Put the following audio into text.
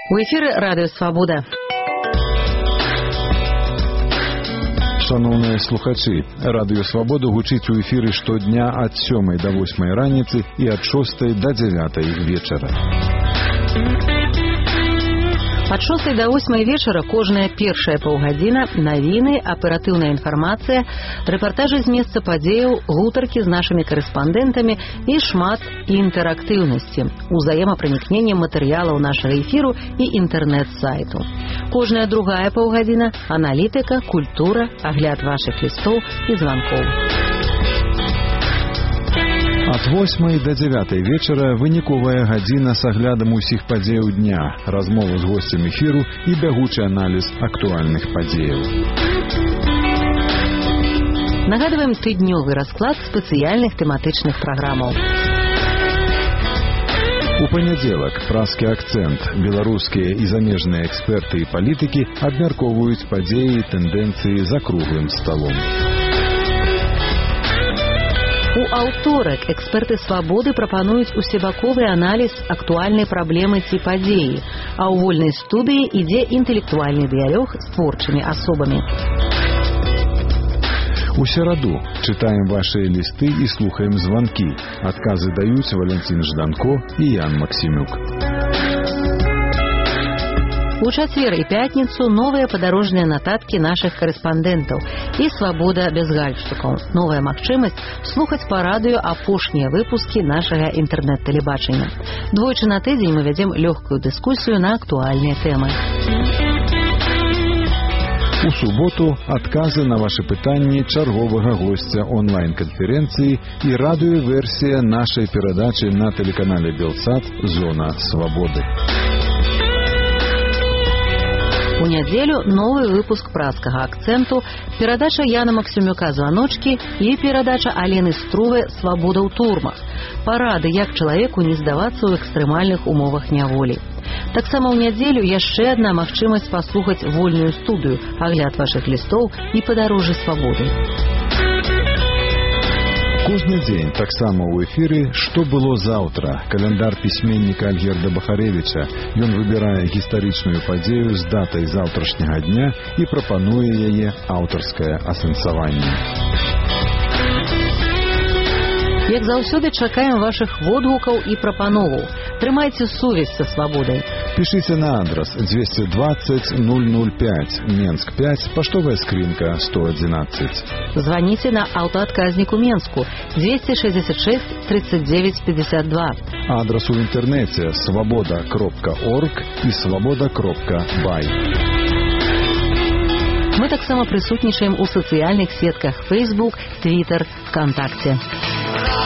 У эфіры Радыё Свабода. Шановныя слухачы, Радыё Свабода гучыць у эфіры штодня ад 7 до 8 раніцы і ад 6 до 9 вечара. Ад 6 до 8 вечара кожная першая паўгадзіна навіны, аператыўная інфармацыя, рэпартажы з месца падзеяў, гутаркі з нашымі карэспандэнтамі і шмат інтэрактыўнасці, узаемапранікнення матэрыялаў нашага эфіру і інтэрнэт-сайту. Кожная другая паўгадзіна – аналітыка, культура, агляд вашых лістоў і званкоў. Ад 8 до 9 вечара выніковая гадзіна з аглядам усіх падзеяў дня, размова з госцем эфіру і бягучы аналіз актуальных падзеяў. Нагадваем тыднёвы расклад спецыяльных тэматычных праграмаў. У панядзелак празкі акцэнт. Беларускія і замежныя эксперты і палітыкі абмяркоўваюць падзеі і тэндэнцыі за круглым сталом. У аўторак эксперты «Свабоды» прапануюць усебаковы аналіз актуальнай праблемы ці падзеі, а ў вольнай студыі ідзе інтэлектуальны дыялог з творчымі асобамі. У сераду чытаем вашыя лісты і слухаем званкі. Адказы даюць Валентин Жданко і Ян Максімюк. У чацвер і пятніцу новыя падарожныя нататкі нашых карэспандэнтаў і «Свабода без гальштукаў». Новая магчымасць слухаць па радыё апошнія выпускі нашага інтэрнэт-тэлебачання. Двойчы на тыдзень мы вядзем лёгкую дыскусію на актуальныя тэмы. У суботу адказы на вашы пытанні чарговага госця онлайн-канферэнцыі і радыёверсія нашай перадачы на тэлеканале Белсат «Зона свабоды». У нядзелю новы выпуск празкага акцэнту, перадача Яна Максімюка «Званочкі» і перадача Алены Струве «Свабода ў турмах». Парады, як чалавеку не здавацца ў экстрэмальных умовах няволі. Таксама ў нядзелю яшчэ адна магчымасць паслухаць вольную студыю, агляд вашых лістоў і падарожжы свабоды. Кожны дзень таксама ў эфіры «Што было заўтра» каляндар пісьменніка Альгерда Бахаревіча. Ён выбірае гістарычную падзею з датай заўтрашняга дня і прапануе яе аўтарскае асэнсаванне. Як заўсёды чакаем вашых водгукаў і прапановаў. Трымайце сувязь са свабодай. Пішыце на адрас 220 005 Менск 5, паштовая скрынка 111. Званіце на аўтаадказнік у Менску 266 39 52. Адрас у інтэрнэце свабода.орг і свабода.бай. Мы таксама прысутнічаем у сацыяльных сетках Facebook, Twitter, ВКонтакте.